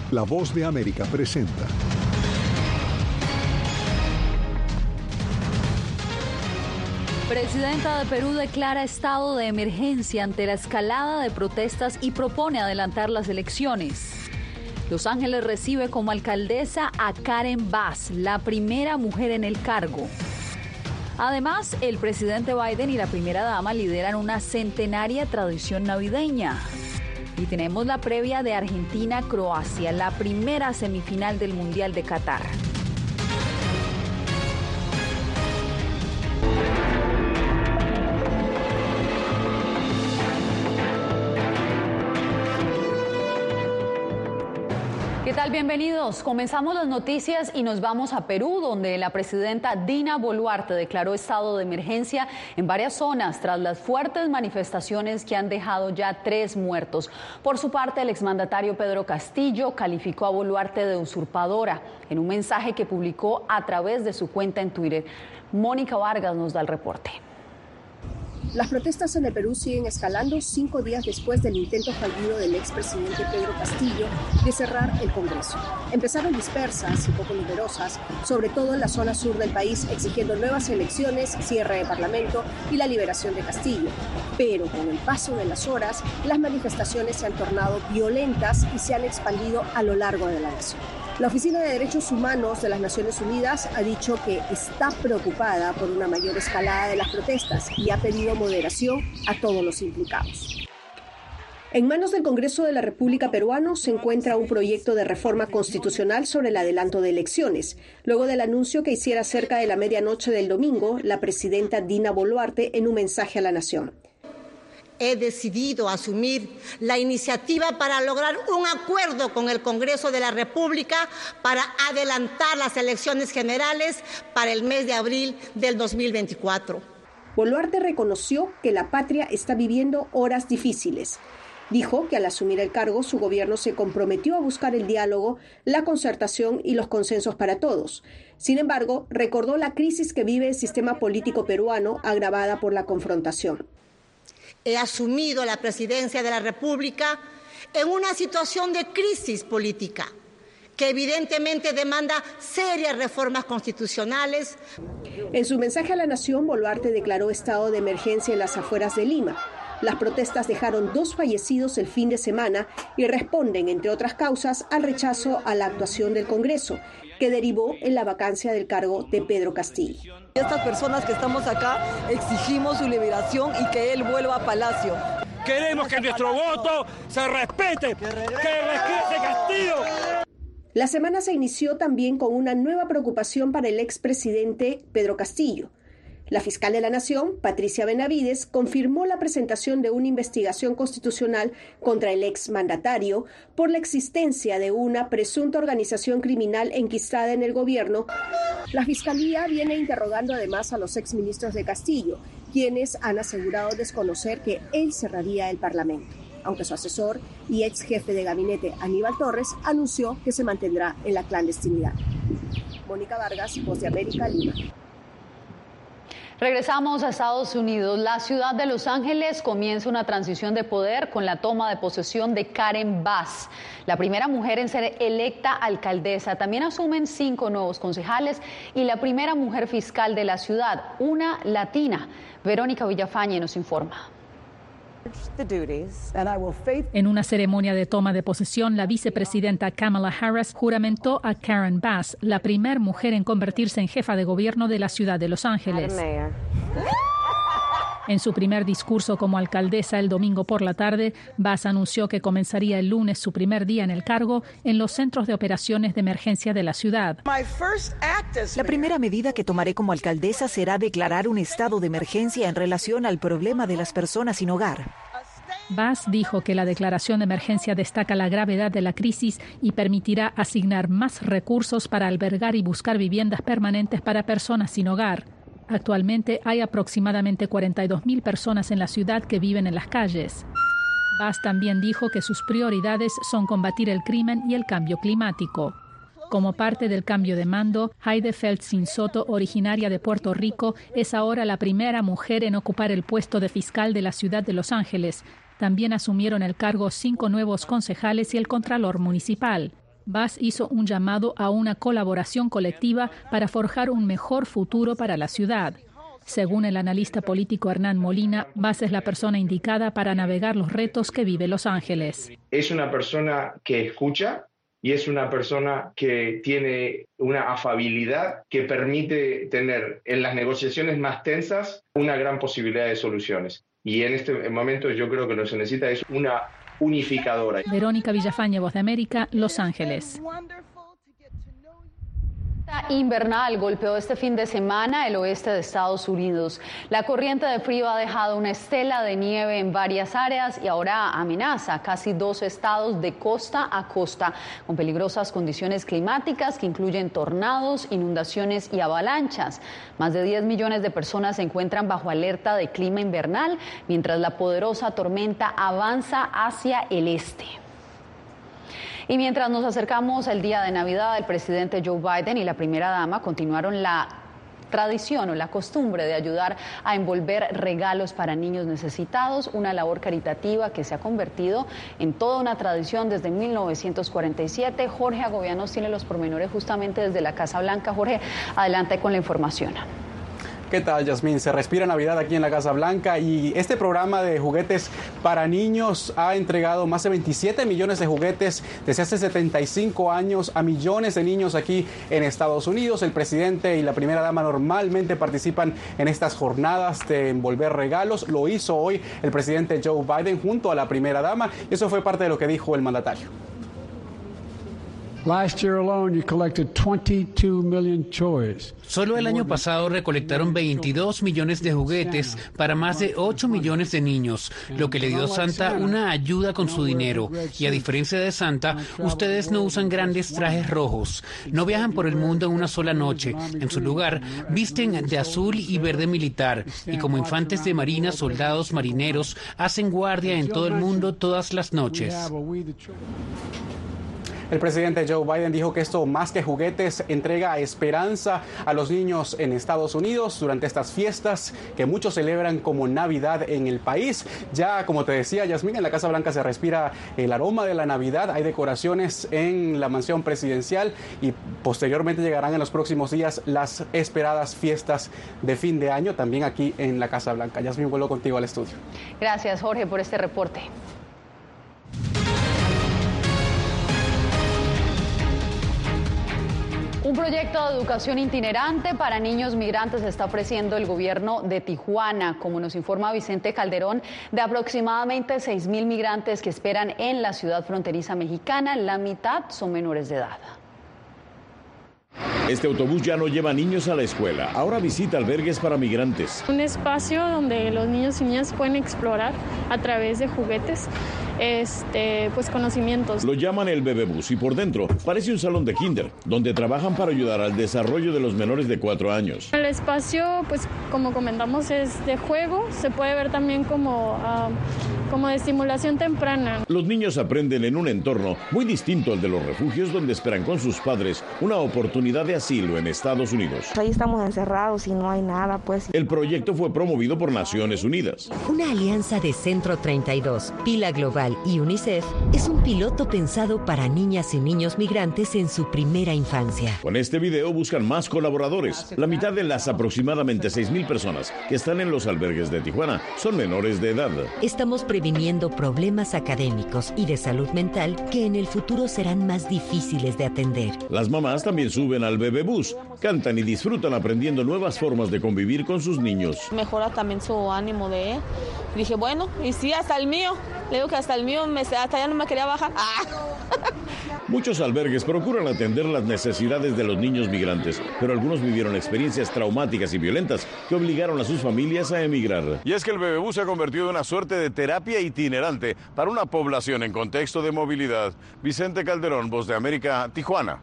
La Voz de América presenta. Presidenta de Perú declara estado de emergencia ante la escalada de protestas y propone adelantar las elecciones. Los Ángeles recibe como alcaldesa a Karen Bass, la primera mujer en el cargo. Además, el presidente Biden y la primera dama lideran una centenaria tradición navideña. Y tenemos la previa de Argentina-Croacia, la primera semifinal del Mundial de Qatar. ¿Qué tal? Bienvenidos. Comenzamos las noticias y nos vamos a Perú, donde la presidenta Dina Boluarte declaró estado de emergencia en varias zonas tras las fuertes manifestaciones que han dejado ya 3 muertos. Por su parte, el exmandatario Pedro Castillo calificó a Boluarte de usurpadora en un mensaje que publicó a través de su cuenta en Twitter. Mónica Vargas nos da el reporte. Las protestas en el Perú siguen escalando 5 días después del intento fallido del expresidente Pedro Castillo de cerrar el Congreso. Empezaron dispersas y poco numerosas, sobre todo en la zona sur del país, exigiendo nuevas elecciones, cierre de Parlamento y la liberación de Castillo. Pero con el paso de las horas, las manifestaciones se han tornado violentas y se han expandido a lo largo de la nación. La Oficina de Derechos Humanos de las Naciones Unidas ha dicho que está preocupada por una mayor escalada de las protestas y ha pedido moderación a todos los implicados. En manos del Congreso de la República Peruano se encuentra un proyecto de reforma constitucional sobre el adelanto de elecciones, luego del anuncio que hiciera cerca de la medianoche del domingo la presidenta Dina Boluarte en un mensaje a la nación. He decidido asumir la iniciativa para lograr un acuerdo con el Congreso de la República para adelantar las elecciones generales para el mes de abril del 2024. Boluarte reconoció que la patria está viviendo horas difíciles. Dijo que al asumir el cargo su gobierno se comprometió a buscar el diálogo, la concertación y los consensos para todos. Sin embargo, recordó la crisis que vive el sistema político peruano agravada por la confrontación. He asumido la presidencia de la República en una situación de crisis política que evidentemente demanda serias reformas constitucionales. En su mensaje a la nación, Boluarte declaró estado de emergencia en las afueras de Lima. Las protestas dejaron 2 fallecidos el fin de semana y responden, entre otras causas, al rechazo a la actuación del Congreso, que derivó en la vacancia del cargo de Pedro Castillo. Estas personas que estamos acá exigimos su liberación y que él vuelva a Palacio. Queremos que nuestro voto se respete, que regrese Castillo. La semana se inició también con una nueva preocupación para el expresidente Pedro Castillo. La fiscal de la Nación, Patricia Benavides, confirmó la presentación de una investigación constitucional contra el exmandatario por la existencia de una presunta organización criminal enquistada en el gobierno. La Fiscalía viene interrogando además a los exministros de Castillo, quienes han asegurado desconocer que él cerraría el Parlamento, aunque su asesor y ex jefe de gabinete, Aníbal Torres, anunció que se mantendrá en la clandestinidad. Mónica Vargas, Voz de América, Lima. Regresamos a Estados Unidos. La ciudad de Los Ángeles comienza una transición de poder con la toma de posesión de Karen Bass, la primera mujer en ser electa alcaldesa. También asumen 5 nuevos concejales y la primera mujer fiscal de la ciudad, una latina. Verónica Villafañe nos informa. En una ceremonia de toma de posesión, la vicepresidenta Kamala Harris juramentó a Karen Bass, la primera mujer en convertirse en jefa de gobierno de la ciudad de Los Ángeles. En su primer discurso como alcaldesa el domingo por la tarde, Bass anunció que comenzaría el lunes su primer día en el cargo en los centros de operaciones de emergencia de la ciudad. La primera medida que tomaré como alcaldesa será declarar un estado de emergencia en relación al problema de las personas sin hogar. Bass dijo que la declaración de emergencia destaca la gravedad de la crisis y permitirá asignar más recursos para albergar y buscar viviendas permanentes para personas sin hogar. Actualmente hay aproximadamente 42,000 personas en la ciudad que viven en las calles. Bass también dijo que sus prioridades son combatir el crimen y el cambio climático. Como parte del cambio de mando, Heide Feltzin Soto, originaria de Puerto Rico, es ahora la primera mujer en ocupar el puesto de fiscal de la ciudad de Los Ángeles. También asumieron el cargo 5 nuevos concejales y el contralor municipal. Vaz hizo un llamado a una colaboración colectiva para forjar un mejor futuro para la ciudad. Según el analista político Hernán Molina, Vaz es la persona indicada para navegar los retos que vive Los Ángeles. Es una persona que escucha y es una persona que tiene una afabilidad que permite tener en las negociaciones más tensas una gran posibilidad de soluciones. Y en este momento yo creo que lo que se necesita es una unificadora. Verónica Villafañe, Voz de América, Los Ángeles. Invernal golpeó este fin de semana el oeste de Estados Unidos. La corriente de frío ha dejado una estela de nieve en varias áreas y ahora amenaza casi 2 estados de costa a costa, con peligrosas condiciones climáticas que incluyen tornados, inundaciones y avalanchas. Más de 10 millones de personas se encuentran bajo alerta de clima invernal, mientras la poderosa tormenta avanza hacia el este. Y mientras nos acercamos al día de Navidad, el presidente Joe Biden y la primera dama continuaron la tradición o la costumbre de ayudar a envolver regalos para niños necesitados, una labor caritativa que se ha convertido en toda una tradición desde 1947. Jorge Agobianos tiene los pormenores justamente desde la Casa Blanca. Jorge, adelante con la información. ¿Qué tal, Yasmín? Se respira Navidad aquí en la Casa Blanca y este programa de juguetes para niños ha entregado más de 27 millones de juguetes desde hace 75 años a millones de niños aquí en Estados Unidos. El presidente y la primera dama normalmente participan en estas jornadas de envolver regalos. Lo hizo hoy el presidente Joe Biden junto a la primera dama. Eso fue parte de lo que dijo el mandatario. Solo el año pasado recolectaron 22 millones de juguetes para más de 8 millones de niños, lo que le dio Santa una ayuda con su dinero. Y a diferencia de Santa, ustedes no usan grandes trajes rojos, no viajan por el mundo en una sola noche. En su lugar, visten de azul y verde militar y como infantes de marina, soldados, marineros, hacen guardia en todo el mundo todas las noches. El presidente Joe Biden dijo que esto, más que juguetes, entrega esperanza a los niños en Estados Unidos durante estas fiestas que muchos celebran como Navidad en el país. Ya, como te decía, Yasmín, en la Casa Blanca se respira el aroma de la Navidad. Hay decoraciones en la mansión presidencial y posteriormente llegarán en los próximos días las esperadas fiestas de fin de año, también aquí en la Casa Blanca. Yasmín, vuelvo contigo al estudio. Gracias, Jorge, por este reporte. Un proyecto de educación itinerante para niños migrantes está ofreciendo el gobierno de Tijuana, como nos informa Vicente Calderón, de aproximadamente 6,000 migrantes que esperan en la ciudad fronteriza mexicana. La mitad son menores de edad. Este autobús ya no lleva niños a la escuela, ahora visita albergues para migrantes. Un espacio donde los niños y niñas pueden explorar a través de juguetes, pues conocimientos. Lo llaman el bebebús y por dentro parece un salón de kinder, donde trabajan para ayudar al desarrollo de los menores de 4 años. El espacio, pues como comentamos, es de juego, se puede ver también como de estimulación temprana. Los niños aprenden en un entorno muy distinto al de los refugios donde esperan con sus padres una oportunidad de asilo en Estados Unidos. Ahí estamos encerrados y no hay nada, pues. El proyecto fue promovido por Naciones Unidas. Una alianza de Centro 32, Pila Global y UNICEF es un piloto pensado para niñas y niños migrantes en su primera infancia. Con este video buscan más colaboradores. La mitad de las aproximadamente 6,000 personas que están en los albergues de Tijuana son menores de edad. Estamos previniendo problemas académicos y de salud mental que en el futuro serán más difíciles de atender. Las mamás también suben al bebebús, cantan y disfrutan aprendiendo nuevas formas de convivir con sus niños. Mejora también su ánimo de él. Dije, bueno, y sí, hasta el mío. Le digo que hasta el mío, hasta ya no me quería bajar. Muchos albergues procuran atender las necesidades de los niños migrantes, pero algunos vivieron experiencias traumáticas y violentas que obligaron a sus familias a emigrar. Y es que el bebebús se ha convertido en una suerte de terapia itinerante para una población en contexto de movilidad. Vicente Calderón, Voz de América, Tijuana.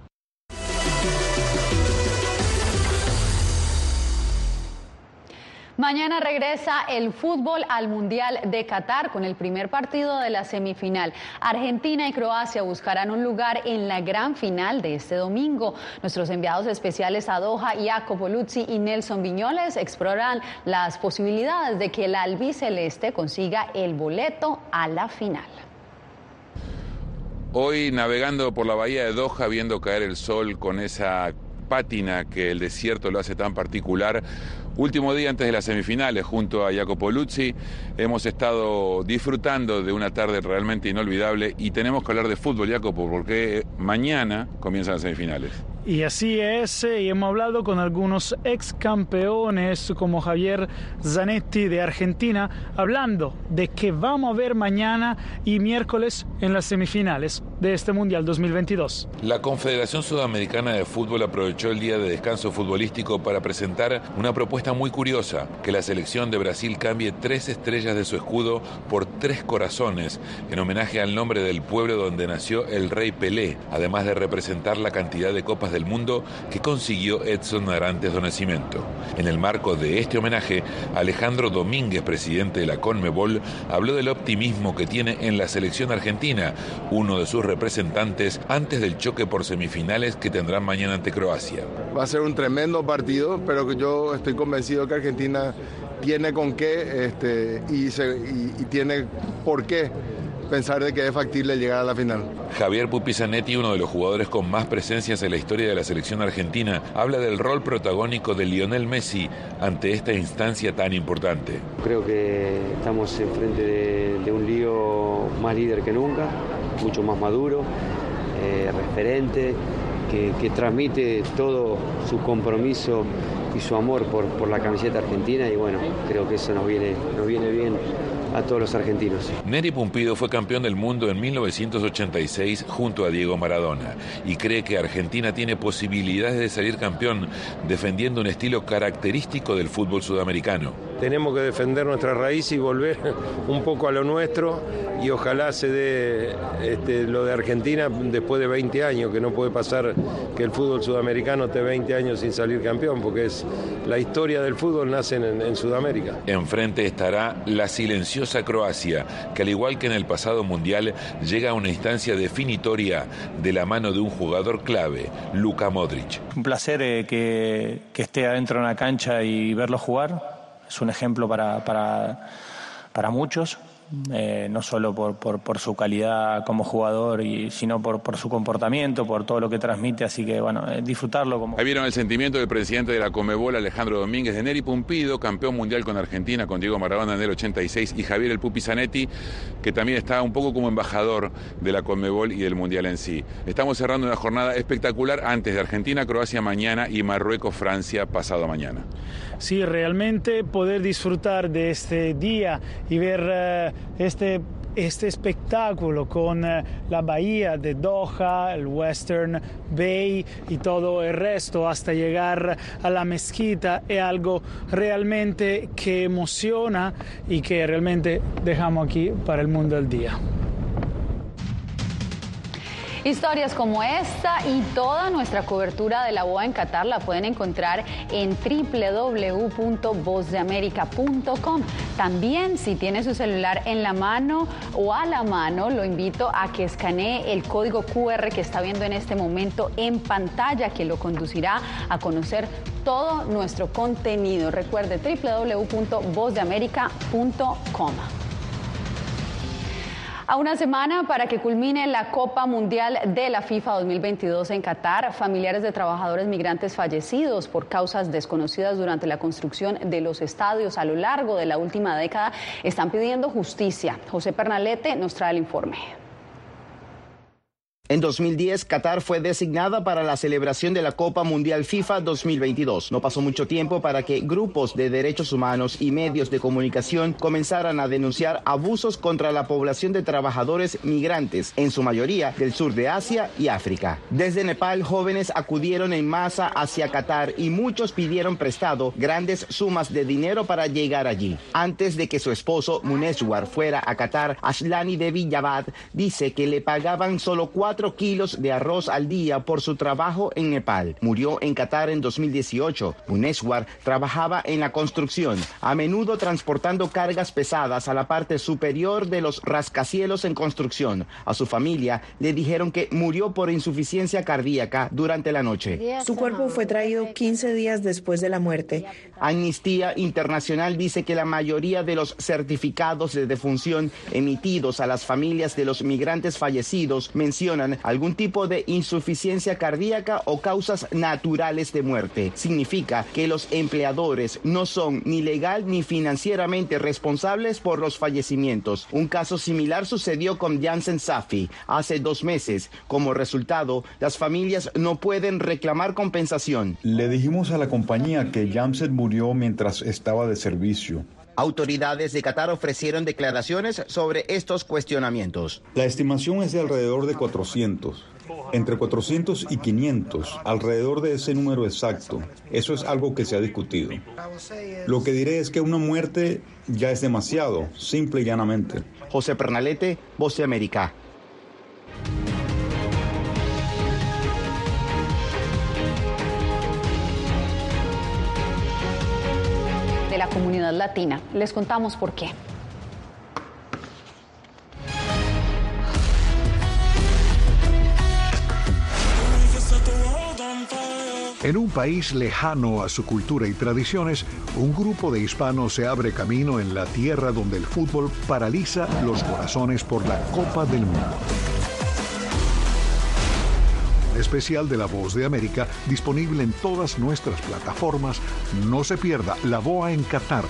Mañana regresa el fútbol al Mundial de Qatar con el primer partido de la semifinal. Argentina y Croacia buscarán un lugar en la gran final de este domingo. Nuestros enviados especiales a Doha, Jacopo Luzzi y Nelson Viñoles, exploran las posibilidades de que el albiceleste consiga el boleto a la final. Hoy navegando por la bahía de Doha, viendo caer el sol con esa pátina que el desierto lo hace tan particular. Último día antes de las semifinales, junto a Jacopo Luzzi, hemos estado disfrutando de una tarde realmente inolvidable y tenemos que hablar de fútbol, Jacopo, porque mañana comienzan las semifinales. Y así es, y hemos hablado con algunos ex campeones como Javier Zanetti de Argentina, hablando de que vamos a ver mañana y miércoles en las semifinales de este Mundial 2022. La Confederación Sudamericana de Fútbol aprovechó el día de descanso futbolístico para presentar una propuesta muy curiosa: que la selección de Brasil cambie 3 estrellas de su escudo por 3 corazones, en homenaje al nombre del pueblo donde nació el rey Pelé, además de representar la cantidad de copas del mundo que consiguió Edson Arantes do Nascimento. En el marco de este homenaje, Alejandro Domínguez, presidente de la CONMEBOL, habló del optimismo que tiene en la selección argentina, uno de sus representantes, antes del choque por semifinales que tendrán mañana ante Croacia. Va a ser un tremendo partido, pero yo estoy convencido que Argentina tiene con qué y tiene por qué pensar de que es factible llegar a la final. Javier Pupi Zanetti, uno de los jugadores con más presencias en la historia de la selección argentina, habla del rol protagónico de Lionel Messi ante esta instancia tan importante. Creo que estamos enfrente de un lío más líder que nunca, mucho más maduro, referente, que transmite todo su compromiso y su amor por la camiseta argentina, y bueno, creo que eso nos viene bien a todos los argentinos. Nery Pumpido fue campeón del mundo en 1986 junto a Diego Maradona y cree que Argentina tiene posibilidades de salir campeón defendiendo un estilo característico del fútbol sudamericano. Tenemos que defender nuestra raíz y volver un poco a lo nuestro, y ojalá se dé lo de Argentina después de 20 años, que no puede pasar que el fútbol sudamericano esté 20 años sin salir campeón, porque es la historia del fútbol nace en Sudamérica. Enfrente estará la silenciosa Croacia, que al igual que en el pasado mundial, llega a una instancia definitoria de la mano de un jugador clave, Luka Modric. Un placer que esté adentro de una cancha y verlo jugar. Es un ejemplo para muchos, no solo por su calidad como jugador, sino por su comportamiento, por todo lo que transmite, así que bueno, disfrutarlo. Ahí vieron el sentimiento del presidente de la CONMEBOL, Alejandro Domínguez, de Nery Pumpido, campeón mundial con Argentina, con Diego Maradona en el 86, y Javier el Pupi Zanetti, que también está un poco como embajador de la CONMEBOL y del mundial en sí. Estamos cerrando una jornada espectacular antes de Argentina-Croacia mañana y Marruecos-Francia pasado mañana. Sí, realmente poder disfrutar de este día y ver este espectáculo con la bahía de Doha, el Western Bay y todo el resto hasta llegar a la mezquita es algo realmente que emociona y que realmente dejamos aquí para el mundo del día. Historias como esta y toda nuestra cobertura de la boda en Qatar la pueden encontrar en www.vozdeamerica.com. También, si tiene su celular en la mano o a la mano, lo invito a que escanee el código QR que está viendo en este momento en pantalla, que lo conducirá a conocer todo nuestro contenido. Recuerde www.vozdeamerica.com. A una semana para que culmine la Copa Mundial de la FIFA 2022 en Qatar, familiares de trabajadores migrantes fallecidos por causas desconocidas durante la construcción de los estadios a lo largo de la última década están pidiendo justicia. José Pernalete nos trae el informe. En 2010, Qatar fue designada para la celebración de la Copa Mundial FIFA 2022. No pasó mucho tiempo para que grupos de derechos humanos y medios de comunicación comenzaran a denunciar abusos contra la población de trabajadores migrantes, en su mayoría del sur de Asia y África. Desde Nepal, jóvenes acudieron en masa hacia Qatar y muchos pidieron prestado grandes sumas de dinero para llegar allí. Antes de que su esposo Muneshwar fuera a Qatar, Ashlani Devi Javad dice que le pagaban solo $4 4 kilos de arroz al día por su trabajo en Nepal. Murió en Qatar en 2018. Muneswar trabajaba en la construcción, a menudo transportando cargas pesadas a la parte superior de los rascacielos en construcción. A su familia le dijeron que murió por insuficiencia cardíaca durante la noche. Su cuerpo fue traído 15 días después de la muerte. Amnistía Internacional dice que la mayoría de los certificados de defunción emitidos a las familias de los migrantes fallecidos mencionan algún tipo de insuficiencia cardíaca o causas naturales de muerte. Significa que los empleadores no son ni legal ni financieramente responsables por los fallecimientos. Un caso similar sucedió con Janssen Safi hace 2 meses. Como resultado, las familias no pueden reclamar compensación. Le dijimos a la compañía que Janssen murió mientras estaba de servicio. Autoridades de Qatar ofrecieron declaraciones sobre estos cuestionamientos. La estimación es de alrededor de 400. Entre 400 y 500, alrededor de ese número exacto. Eso es algo que se ha discutido. Lo que diré es que una muerte ya es demasiado, simple y llanamente. José Pernalete, Voz de América. De la comunidad latina. Les contamos por qué. En un país lejano a su cultura y tradiciones, un grupo de hispanos se abre camino en la tierra donde el fútbol paraliza los corazones por la Copa del Mundo. Especial de La Voz de América, disponible en todas nuestras plataformas. No se pierda La BOA en Qatar.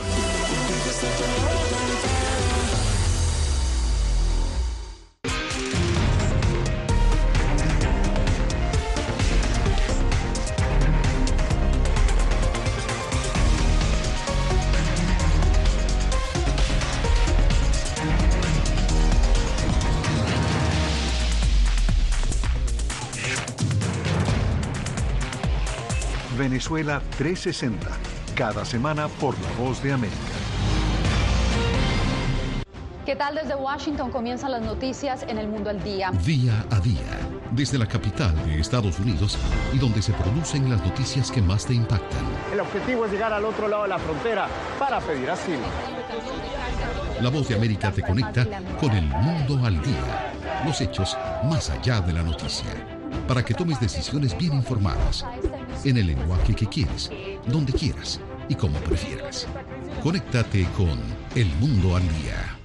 Venezuela 360, cada semana por La Voz de América. ¿Qué tal? Desde Washington comienzan las noticias en El Mundo al Día. Día a día, desde la capital de Estados Unidos y donde se producen las noticias que más te impactan. El objetivo es llegar al otro lado de la frontera para pedir asilo. La Voz de América te conecta con El Mundo al Día, los hechos más allá de la noticia, para que tomes decisiones bien informadas, en el lenguaje que quieres, donde quieras y como prefieras. Conéctate con El Mundo al Día.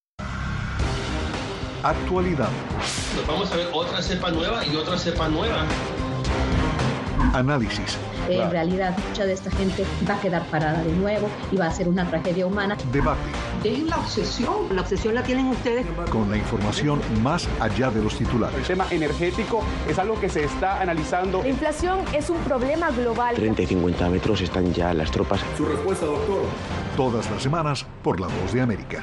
Actualidad. Pues vamos a ver otra cepa nueva y otra cepa nueva. Análisis. En realidad, mucha de esta gente va a quedar parada de nuevo y va a ser una tragedia humana. Debate. Dejen la obsesión. La obsesión la tienen ustedes. Con la información más allá de los titulares. El tema energético es algo que se está analizando. La inflación es un problema global. 30 y 50 metros están ya las tropas. Su respuesta, doctor. Todas las semanas por La Voz de América.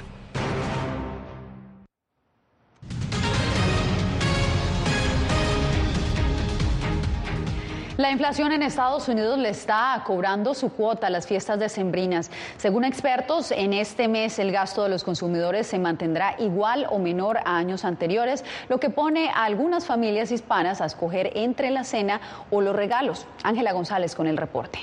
La inflación en Estados Unidos le está cobrando su cuota a las fiestas decembrinas. Según expertos, en este mes el gasto de los consumidores se mantendrá igual o menor a años anteriores, lo que pone a algunas familias hispanas a escoger entre la cena o los regalos. Ángela González con el reporte.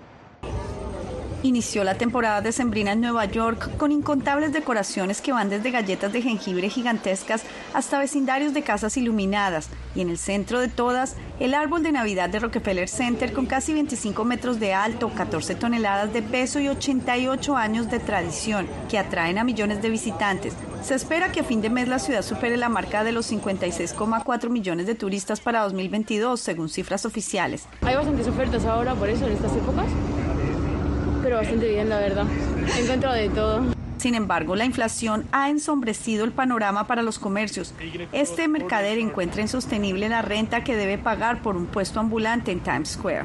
Inició la temporada decembrina en Nueva York con incontables decoraciones que van desde galletas de jengibre gigantescas hasta vecindarios de casas iluminadas. Y en el centro de todas, el árbol de Navidad de Rockefeller Center con casi 25 metros de alto, 14 toneladas de peso y 88 años de tradición, que atraen a millones de visitantes. Se espera que a fin de mes la ciudad supere la marca de los 56,4 millones de turistas para 2022, según cifras oficiales. Hay bastantes ofertas ahora, por eso, en estas épocas. Pero bastante bien, la verdad. Encuentro de todo. Sin embargo, la inflación ha ensombrecido el panorama para los comercios. Este mercader encuentra insostenible la renta que debe pagar por un puesto ambulante en Times Square.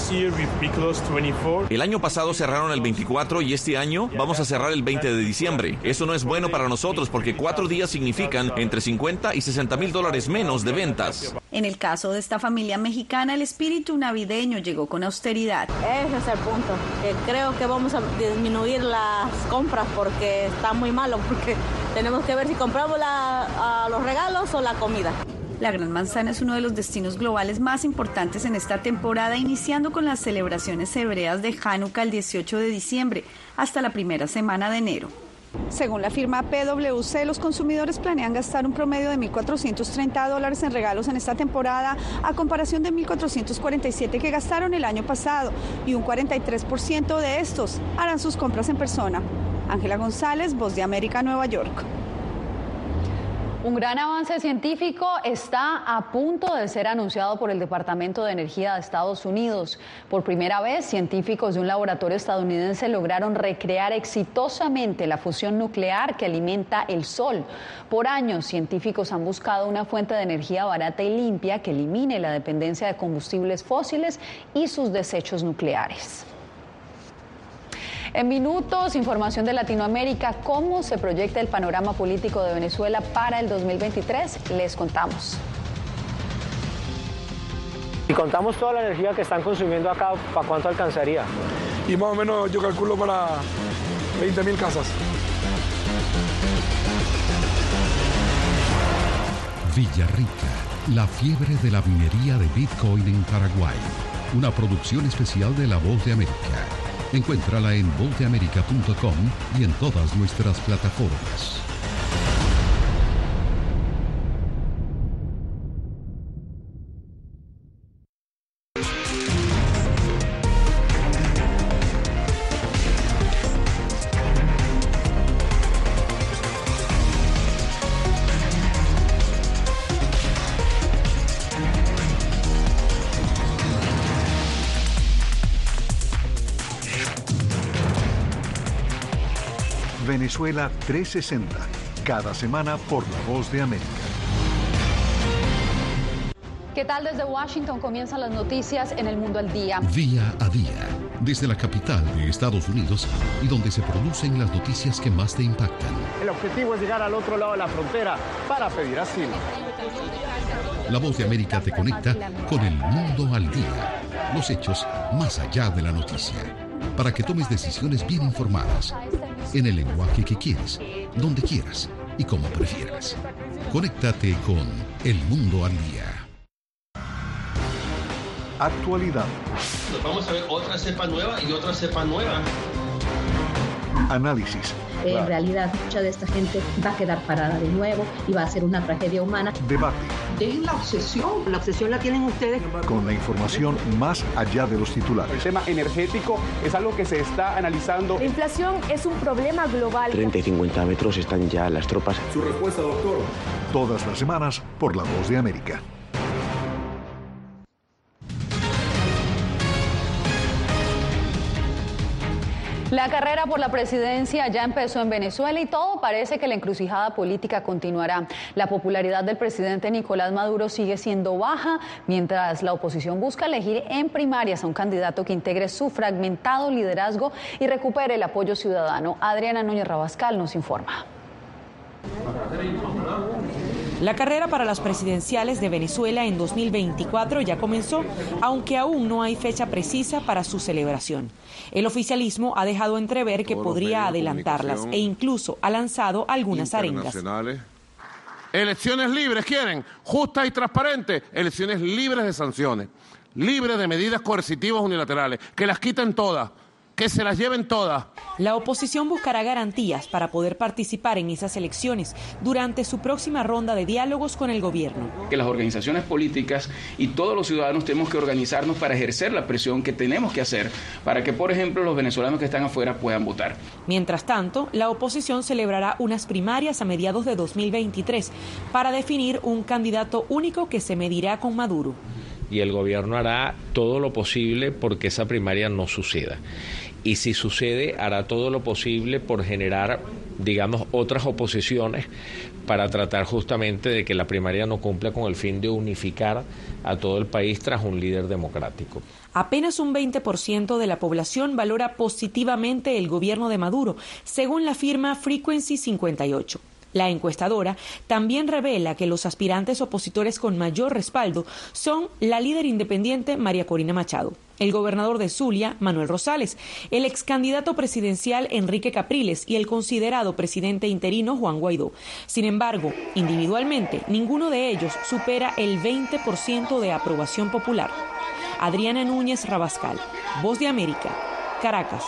El año pasado cerraron el 24 y este año vamos a cerrar el 20 de diciembre. Eso no es bueno para nosotros porque 4 días significan entre 50 y 60 mil dólares menos de ventas. En el caso de esta familia mexicana, el espíritu navideño llegó con austeridad. Ese es el punto. Creo que vamos a disminuir las compras porque está muy malo, porque tenemos que ver si compramos los regalos o la comida. La Gran Manzana es uno de los destinos globales más importantes en esta temporada, iniciando con las celebraciones hebreas de Hanukkah el 18 de diciembre hasta la primera semana de enero. Según la firma PwC, los consumidores planean gastar un promedio de $1.430 en regalos en esta temporada, a comparación de $1.447 que gastaron el año pasado, y un 43% de estos harán sus compras en persona. Ángela González, Voz de América, Nueva York. Un gran avance científico está a punto de ser anunciado por el Departamento de Energía de Estados Unidos. Por primera vez, científicos de un laboratorio estadounidense lograron recrear exitosamente la fusión nuclear que alimenta el Sol. Por años, científicos han buscado una fuente de energía barata y limpia que elimine la dependencia de combustibles fósiles y sus desechos nucleares. En minutos, información de Latinoamérica, cómo se proyecta el panorama político de Venezuela para el 2023, les contamos. Si contamos toda la energía que están consumiendo acá, ¿para cuánto alcanzaría? Y más o menos yo calculo para 20.000 casas. Villarrica, la fiebre de la minería de Bitcoin en Paraguay. Una producción especial de La Voz de América. Encuéntrala en vozdeamerica.com y en todas nuestras plataformas. Venezuela 360, cada semana por La Voz de América. ¿Qué tal? Desde Washington comienzan las noticias en El Mundo al Día. Día a día, desde la capital de Estados Unidos y donde se producen las noticias que más te impactan. El objetivo es llegar al otro lado de la frontera para pedir asilo. La Voz de América te conecta con El Mundo al Día. Los hechos más allá de la noticia. Para que tomes decisiones bien informadas. En el lenguaje que quieres, donde quieras y como prefieras. Conéctate con El Mundo al Día. Actualidad. Nos vamos a ver otra cepa nueva y otra cepa nueva. Análisis. En realidad, mucha de esta gente va a quedar parada de nuevo y va a ser una tragedia humana. Debate. Dejen la obsesión la tienen ustedes. Con la información más allá de los titulares. El tema energético es algo que se está analizando. La inflación es un problema global. 30 y 50 metros están ya las tropas. Su respuesta, doctor. Todas las semanas por La Voz de América. La carrera por la presidencia ya empezó en Venezuela y todo parece que la encrucijada política continuará. La popularidad del presidente Nicolás Maduro sigue siendo baja, mientras la oposición busca elegir en primarias a un candidato que integre su fragmentado liderazgo y recupere el apoyo ciudadano. Adriana Núñez Rabascal nos informa. La carrera para las presidenciales de Venezuela en 2024 ya comenzó, aunque aún no hay fecha precisa para su celebración. El oficialismo ha dejado entrever que podría adelantarlas e incluso ha lanzado algunas arengas. Elecciones libres quieren, justas y transparentes, elecciones libres de sanciones, libres de medidas coercitivas unilaterales, que las quiten todas. Que se las lleven todas. La oposición buscará garantías para poder participar en esas elecciones durante su próxima ronda de diálogos con el gobierno. Que las organizaciones políticas y todos los ciudadanos tenemos que organizarnos para ejercer la presión que tenemos que hacer para que, por ejemplo, los venezolanos que están afuera puedan votar. Mientras tanto, la oposición celebrará unas primarias a mediados de 2023 para definir un candidato único que se medirá con Maduro. Y el gobierno hará todo lo posible porque esa primaria no suceda. Y si sucede, hará todo lo posible por generar, digamos, otras oposiciones para tratar justamente de que la primaria no cumpla con el fin de unificar a todo el país tras un líder democrático. Apenas un 20% de la población valora positivamente el gobierno de Maduro, según la firma Frequency 58. La encuestadora también revela que los aspirantes opositores con mayor respaldo son la líder independiente María Corina Machado, el gobernador de Zulia, Manuel Rosales, el ex candidato presidencial Enrique Capriles y el considerado presidente interino Juan Guaidó. Sin embargo, individualmente, ninguno de ellos supera el 20% de aprobación popular. Adriana Núñez Rabascal, Voz de América, Caracas.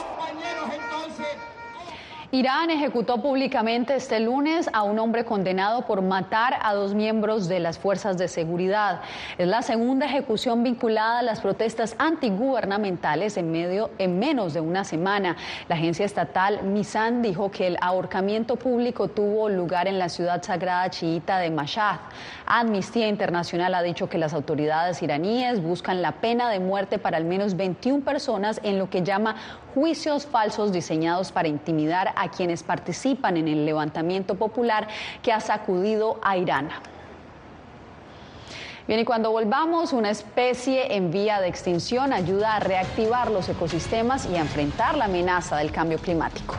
Irán ejecutó públicamente este lunes a un hombre condenado por matar a 2 miembros de las fuerzas de seguridad. Es la segunda ejecución vinculada a las protestas antigubernamentales en menos de una semana. La agencia estatal Misan dijo que el ahorcamiento público tuvo lugar en la ciudad sagrada chiita de Mashhad. Amnistía Internacional ha dicho que las autoridades iraníes buscan la pena de muerte para al menos 21 personas en lo que llama juicios falsos diseñados para intimidar a quienes participan en el levantamiento popular que ha sacudido a Irán. Bien, y cuando volvamos, una especie en vía de extinción ayuda a reactivar los ecosistemas y a enfrentar la amenaza del cambio climático.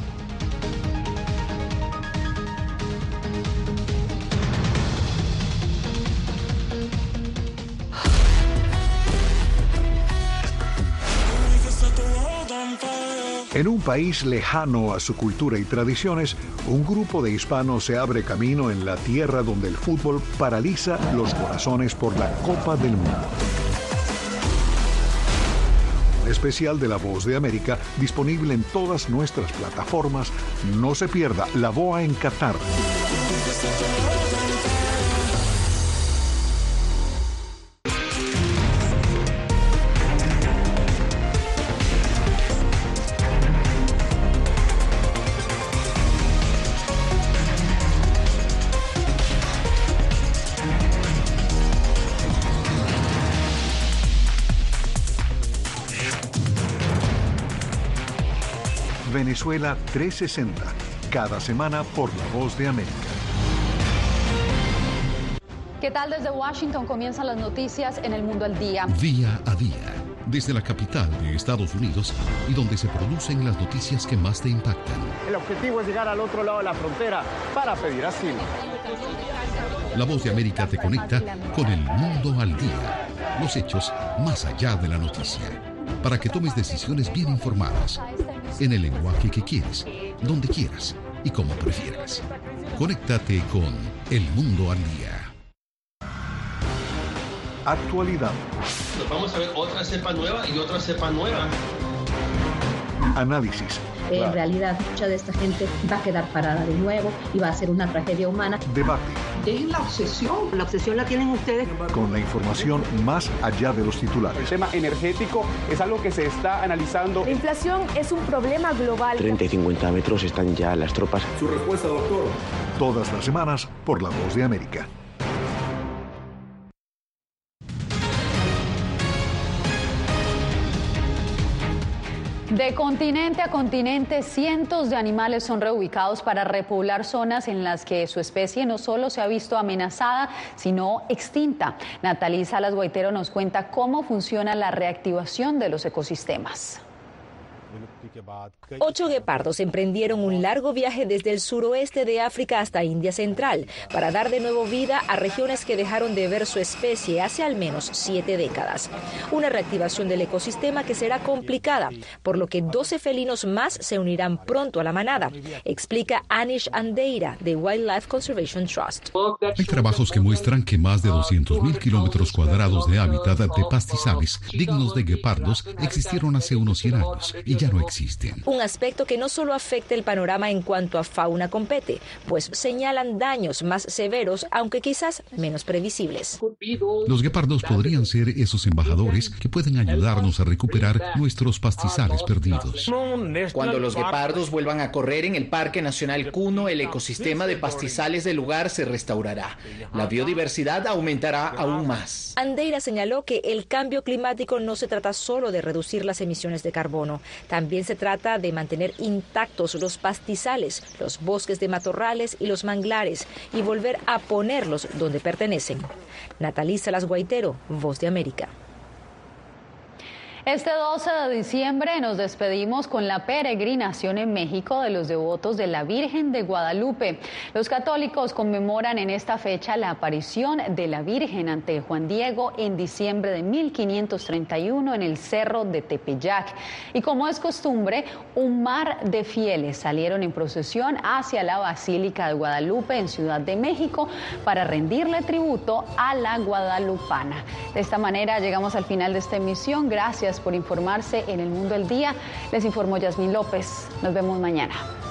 En un país lejano a su cultura y tradiciones, un grupo de hispanos se abre camino en la tierra donde el fútbol paraliza los corazones por la Copa del Mundo. Un especial de La Voz de América disponible en todas nuestras plataformas. No se pierda La Boa en Qatar. Venezuela 360, cada semana por La Voz de América. ¿Qué tal? Desde Washington comienzan las noticias en El Mundo al Día. Día a día, desde la capital de Estados Unidos y donde se producen las noticias que más te impactan. El objetivo es llegar al otro lado de la frontera para pedir asilo. La Voz de América te conecta con El Mundo al Día, los hechos más allá de la noticia, para que tomes decisiones bien informadas, en el lenguaje que quieres, donde quieras y como prefieras. Conéctate con El Mundo al Día. Actualidad. Nos vamos a ver otra cepa nueva y otra cepa nueva. Análisis. En realidad, mucha de esta gente va a quedar parada de nuevo y va a ser una tragedia humana. Debate. Dejen la obsesión. La obsesión la tienen ustedes. Con la información más allá de los titulares. El tema energético es algo que se está analizando. La inflación es un problema global. 30 y 50 metros están ya las tropas. Su respuesta, doctor. Todas las semanas por La Voz de América. De continente a continente, cientos de animales son reubicados para repoblar zonas en las que su especie no solo se ha visto amenazada, sino extinta. Nathalie Salas Guaitero nos cuenta cómo funciona la reactivación de los ecosistemas. 8 guepardos emprendieron un largo viaje desde el suroeste de África hasta India Central para dar de nuevo vida a regiones que dejaron de ver su especie hace al menos 7 décadas. Una reactivación del ecosistema que será complicada, por lo que 12 felinos más se unirán pronto a la manada, explica Anish Andeira de Wildlife Conservation Trust. Hay trabajos que muestran que más de 200.000 kilómetros cuadrados de hábitat de pastizales dignos de guepardos existieron hace unos 100 años y ya no existen. Un aspecto que no solo afecta el panorama en cuanto a fauna compete, pues señalan daños más severos, aunque quizás menos previsibles. Los guepardos podrían ser esos embajadores que pueden ayudarnos a recuperar nuestros pastizales perdidos. Cuando los guepardos vuelvan a correr en el Parque Nacional Cuno, el ecosistema de pastizales del lugar se restaurará. La biodiversidad aumentará aún más. Andeira señaló que el cambio climático no se trata solo de reducir las emisiones de carbono, también se trata de mantener intactos los pastizales, los bosques de matorrales y los manglares y volver a ponerlos donde pertenecen. Nathalie Salas Guaitero, Voz de América. Este 12 de diciembre nos despedimos con la peregrinación en México de los devotos de la Virgen de Guadalupe. Los católicos conmemoran en esta fecha la aparición de la Virgen ante Juan Diego en diciembre de 1531 en el Cerro de Tepeyac. Y como es costumbre, un mar de fieles salieron en procesión hacia la Basílica de Guadalupe en Ciudad de México para rendirle tributo a la guadalupana. De esta manera llegamos al final de esta emisión. Gracias por informarse en El Mundo al Día. Les informó Yasmín López. Nos vemos mañana.